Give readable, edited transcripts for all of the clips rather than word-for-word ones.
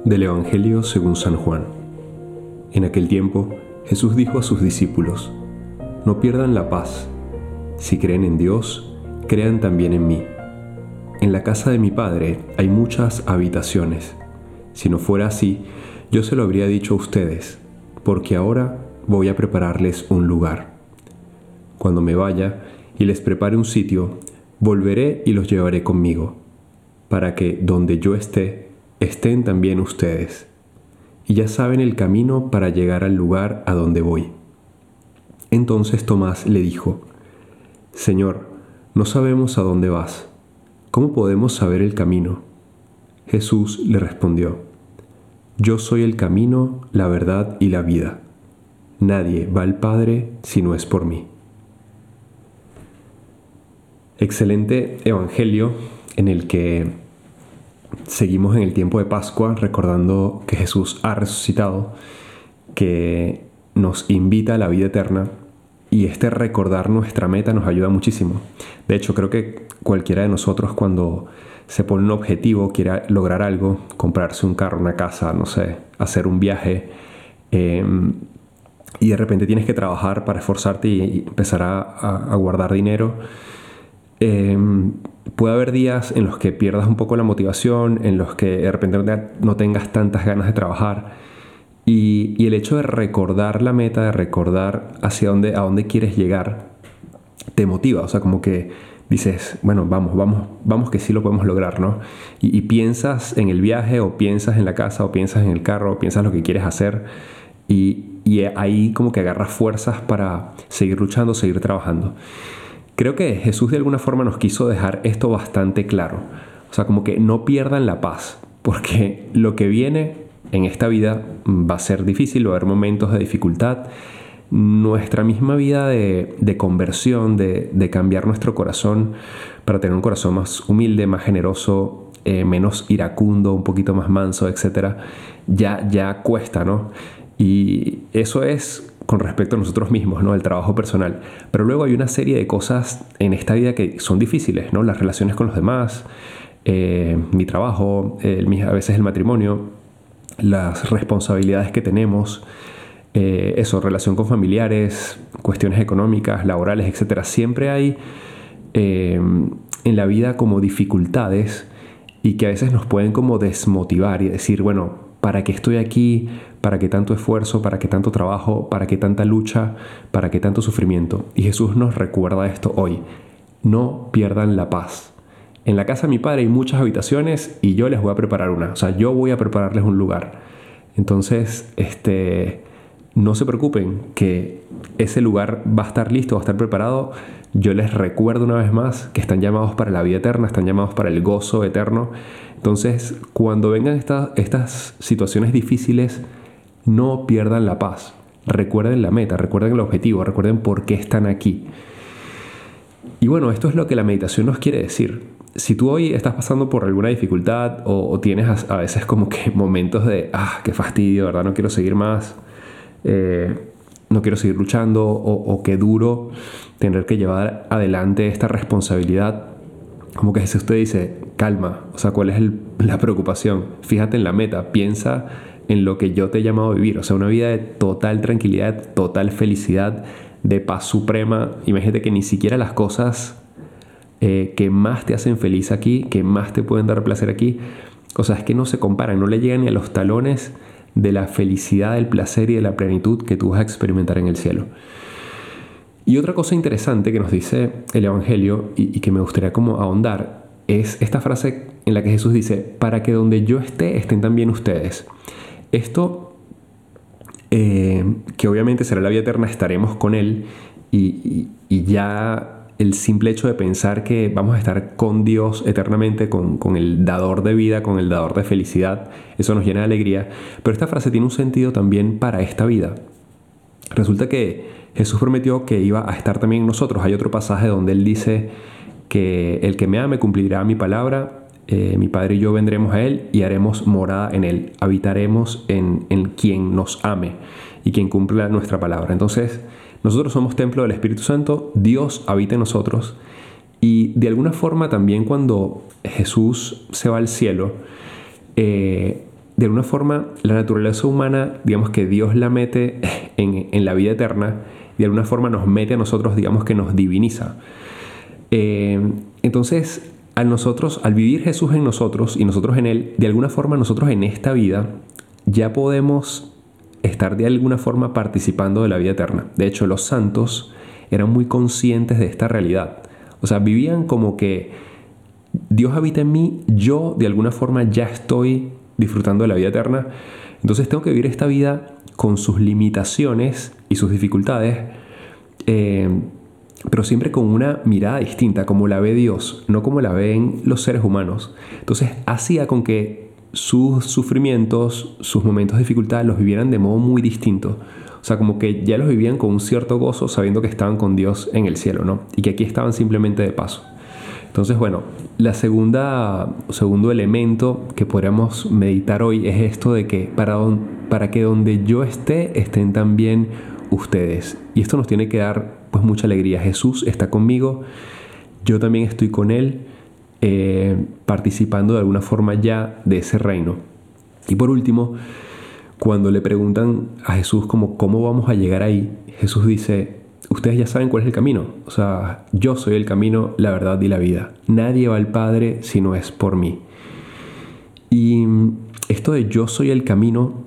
Del Evangelio según San Juan. En aquel tiempo, Jesús dijo a sus discípulos: No pierdan la paz. Si creen en Dios, crean también en mí. En la casa de mi Padre hay muchas habitaciones. Si no fuera así, yo se lo habría dicho a ustedes, porque ahora voy a prepararles un lugar. Cuando me vaya y les prepare un sitio, volveré y los llevaré conmigo, para que donde yo esté, estén también ustedes. Y ya saben el camino para llegar al lugar a donde voy. Entonces Tomás le dijo: Señor, no sabemos a dónde vas. ¿Cómo podemos saber el camino? Jesús le respondió: Yo soy el camino, la verdad y la vida. Nadie va al Padre si no es por mí. Excelente evangelio en el que seguimos en el tiempo de Pascua recordando que Jesús ha resucitado, que nos invita a la vida eterna, y este recordar nuestra meta nos ayuda muchísimo. De hecho, creo que cualquiera de nosotros, cuando se pone un objetivo, quiere lograr algo, comprarse un carro, una casa, no sé, hacer un viaje, y de repente tienes que trabajar para esforzarte y empezar a guardar dinero. Puede haber días en los que pierdas un poco la motivación, en los que de repente no tengas tantas ganas de trabajar, y el hecho de recordar la meta, de recordar a dónde quieres llegar, te motiva. O sea, como que dices, bueno, vamos que sí lo podemos lograr, ¿no? Y piensas en el viaje, o piensas en la casa, o piensas en el carro, o piensas lo que quieres hacer, y ahí como que agarras fuerzas para seguir luchando, seguir trabajando. Creo que Jesús de alguna forma nos quiso dejar esto bastante claro. O sea, como que no pierdan la paz, porque lo que viene en esta vida va a ser difícil, va a haber momentos de dificultad. Nuestra misma vida de conversión, de cambiar nuestro corazón para tener un corazón más humilde, más generoso, menos iracundo, un poquito más manso, etc., ya cuesta, ¿no? Y eso es con respecto a nosotros mismos, ¿no? El trabajo personal. Pero luego hay una serie de cosas en esta vida que son difíciles, ¿no? Las relaciones con los demás, mi trabajo, a veces el matrimonio, las responsabilidades que tenemos, relación con familiares, cuestiones económicas, laborales, etc. Siempre hay en la vida como dificultades, y que a veces nos pueden como desmotivar y decir, bueno, ¿para qué estoy aquí? ¿Para qué tanto esfuerzo? ¿Para qué tanto trabajo? ¿Para qué tanta lucha? ¿Para qué tanto sufrimiento? Y Jesús nos recuerda esto hoy. No pierdan la paz. En la casa de mi Padre hay muchas habitaciones y yo les voy a preparar una. O sea, yo voy a prepararles un lugar. Entonces, no se preocupen, que ese lugar va a estar listo, va a estar preparado. Yo les recuerdo una vez más que están llamados para la vida eterna, están llamados para el gozo eterno. Entonces, cuando vengan estas situaciones difíciles, no pierdan la paz. Recuerden la meta, recuerden el objetivo, recuerden por qué están aquí. Y bueno, esto es lo que la meditación nos quiere decir. Si tú hoy estás pasando por alguna dificultad o tienes a veces como que momentos de qué fastidio, ¿verdad? No quiero seguir más, no quiero seguir luchando, o qué duro tener que llevar adelante esta responsabilidad. Como que Jesús te dice, calma, o sea, ¿cuál es la preocupación? Fíjate en la meta, piensa en lo que yo te he llamado a vivir. O sea, una vida de total tranquilidad, total felicidad, de paz suprema. Imagínate que ni siquiera las cosas que más te hacen feliz aquí, que más te pueden dar placer aquí, o sea, es que no se comparan, no le llegan ni a los talones de la felicidad, del placer y de la plenitud que tú vas a experimentar en el cielo. Y otra cosa interesante que nos dice el Evangelio y que me gustaría como ahondar es esta frase en la que Jesús dice: para que donde yo esté, estén también ustedes. Esto, que obviamente será la vida eterna, estaremos con Él, y ya el simple hecho de pensar que vamos a estar con Dios eternamente, con el dador de vida, con el dador de felicidad, eso nos llena de alegría. Pero esta frase tiene un sentido también para esta vida. Resulta que Jesús prometió que iba a estar también en nosotros. Hay otro pasaje donde Él dice que el que me ame cumplirá mi palabra, mi Padre y yo vendremos a Él y haremos morada en Él. Habitaremos en quien nos ame y quien cumpla nuestra palabra. Entonces, nosotros somos templo del Espíritu Santo, Dios habita en nosotros, y de alguna forma también cuando Jesús se va al cielo, de alguna forma la naturaleza humana, digamos que Dios la mete en la vida eterna, de alguna forma nos mete a nosotros, digamos que nos diviniza. Entonces, al vivir Jesús en nosotros y nosotros en Él, de alguna forma nosotros en esta vida ya podemos estar de alguna forma participando de la vida eterna. De hecho, los santos eran muy conscientes de esta realidad. O sea, vivían como que Dios habita en mí, yo de alguna forma ya estoy disfrutando de la vida eterna. Entonces tengo que vivir esta vida con sus limitaciones y sus dificultades, pero siempre con una mirada distinta, como la ve Dios, no como la ven los seres humanos. Entonces hacía con que sus sufrimientos, sus momentos de dificultad los vivieran de modo muy distinto. O sea, como que ya los vivían con un cierto gozo, sabiendo que estaban con Dios en el cielo, ¿no? Y que aquí estaban simplemente de paso. Entonces, bueno, segundo elemento que podríamos meditar hoy es esto de que para que donde yo esté, estén también ustedes. Y esto nos tiene que dar pues mucha alegría. Jesús está conmigo, yo también estoy con Él, participando de alguna forma ya de ese reino. Y por último, cuando le preguntan a Jesús como cómo vamos a llegar ahí, Jesús dice: ustedes ya saben cuál es el camino. O sea, yo soy el camino, la verdad y la vida. Nadie va al Padre si no es por mí. Y esto de yo soy el camino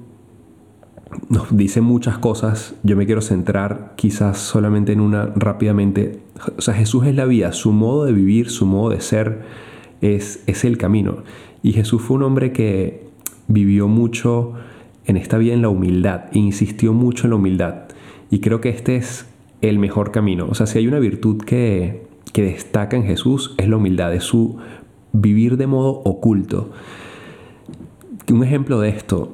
nos dice muchas cosas. Yo me quiero centrar quizás solamente en una rápidamente. O sea, Jesús es la vida. Su modo de vivir, su modo de ser es el camino. Y Jesús fue un hombre que vivió mucho en esta vida en la humildad. Insistió mucho en la humildad. Y creo que este es el mejor camino. O sea, si hay una virtud que destaca en Jesús, es la humildad, es su vivir de modo oculto. Un ejemplo de esto,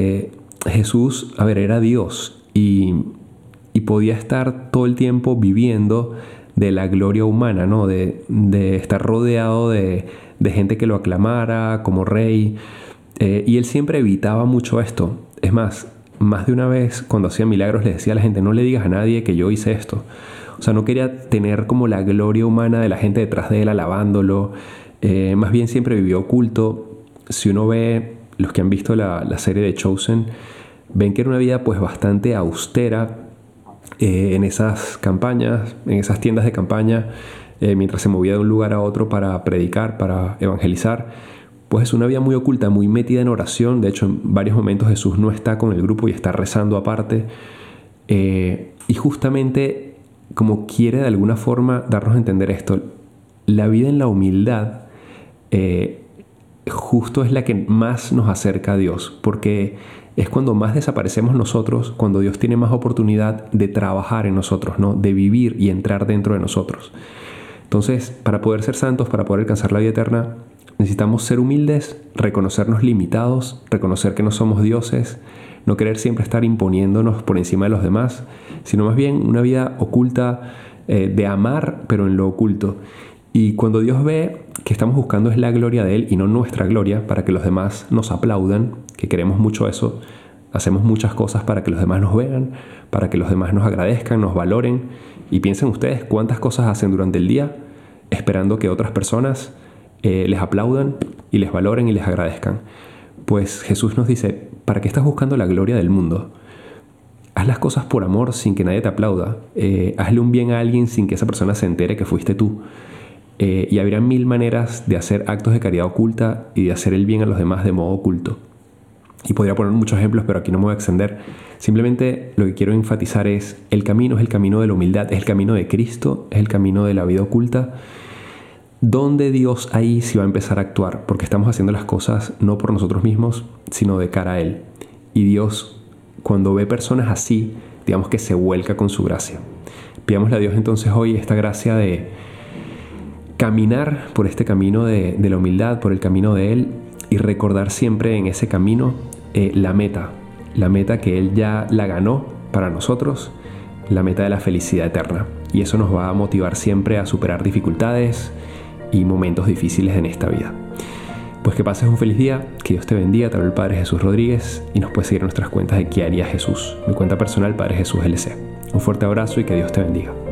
Jesús, era Dios y podía estar todo el tiempo viviendo de la gloria humana, ¿no? De estar rodeado de gente que lo aclamara como rey. Y él siempre evitaba mucho esto. Es más de una vez cuando hacía milagros le decía a la gente: no le digas a nadie que yo hice esto. O sea, no quería tener como la gloria humana de la gente detrás de él alabándolo. Más bien siempre vivió oculto. Si uno ve, los que han visto la serie de Chosen, ven que era una vida pues bastante austera en esas campañas, en esas tiendas de campaña, mientras se movía de un lugar a otro para predicar, para evangelizar. Pues es una vida muy oculta, muy metida en oración. De hecho, en varios momentos Jesús no está con el grupo y está rezando aparte. Y justamente como quiere de alguna forma darnos a entender esto, la vida en la humildad justo es la que más nos acerca a Dios, porque es cuando más desaparecemos nosotros, cuando Dios tiene más oportunidad de trabajar en nosotros, ¿no? De vivir y entrar dentro de nosotros. Entonces, para poder ser santos, para poder alcanzar la vida eterna, necesitamos ser humildes, reconocernos limitados, reconocer que no somos dioses, no querer siempre estar imponiéndonos por encima de los demás, sino más bien una vida oculta, de amar, pero en lo oculto. Y cuando Dios ve que estamos buscando es la gloria de Él y no nuestra gloria, para que los demás nos aplaudan, que queremos mucho eso, hacemos muchas cosas para que los demás nos vean, para que los demás nos agradezcan, nos valoren. Y piensen ustedes cuántas cosas hacen durante el día esperando que otras personas les aplaudan y les valoren y les agradezcan. Pues Jesús nos dice: ¿para qué estás buscando la gloria del mundo? Haz las cosas por amor sin que nadie te aplauda. Hazle un bien a alguien sin que esa persona se entere que fuiste tú. Y habrá 1000 maneras de hacer actos de caridad oculta y de hacer el bien a los demás de modo oculto. Y podría poner muchos ejemplos, pero aquí no me voy a extender. Simplemente lo que quiero enfatizar es: el camino es el camino de la humildad, es el camino de Cristo, es el camino de la vida oculta, donde Dios ahí sí va a empezar a actuar, porque estamos haciendo las cosas no por nosotros mismos, sino de cara a Él. Y Dios, cuando ve personas así, digamos que se vuelca con su gracia. Pidámosle a Dios entonces hoy esta gracia de caminar por este camino de la humildad, por el camino de Él, y recordar siempre en ese camino la meta que Él ya la ganó para nosotros, la meta de la felicidad eterna. Y eso nos va a motivar siempre a superar dificultades y momentos difíciles en esta vida. Pues que pases un feliz día, que Dios te bendiga. Te habla el Padre Jesús Rodríguez y nos puedes seguir en nuestras cuentas de ¿Qué haría Jesús? Mi cuenta personal, Padre Jesús LC. Un fuerte abrazo y que Dios te bendiga.